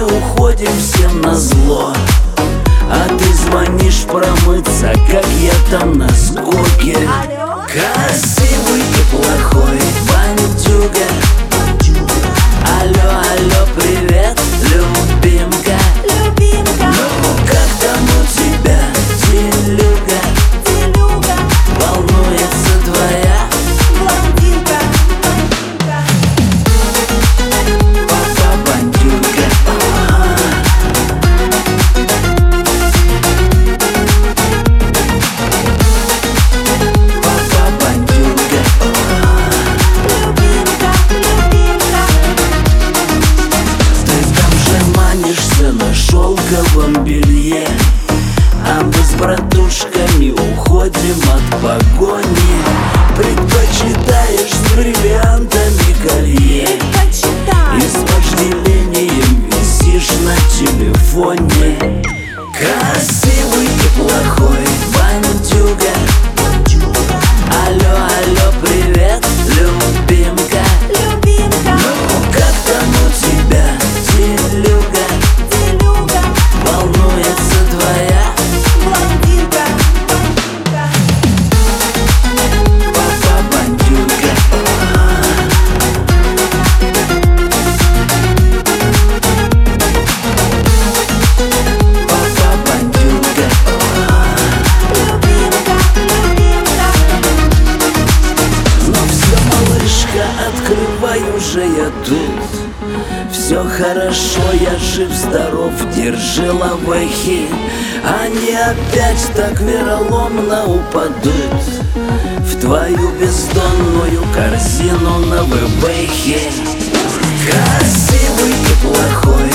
уходим всем назло. А ты звонишь промыться, как я там на скуке. Красивый и плохой бандюга. Алло, алло, привет, любимка. Ну, как там у тебя, делюга? Волнуется твоя блондинка. папа бандюга. Папа бандюга. Ты там же манишься на шелковом белье, а мы с братушками уходим от погони. Предпочитаешь с бриллиантами колье и с вожделением висишь на телефоне. Красивый и плохой бандюга. Алло, алло, привет, любимка. Ну, как там у тебя, делюга? Волнуется твоя Блондинка. папа бандюга. Папа бандюга. Ну все, малышка, открывай уже, я тут. Все хорошо, я жив, здоров, держи лавахи. Они опять так вероломно упадут в твою бездонную корзину на ВВХе. Красивый и плохой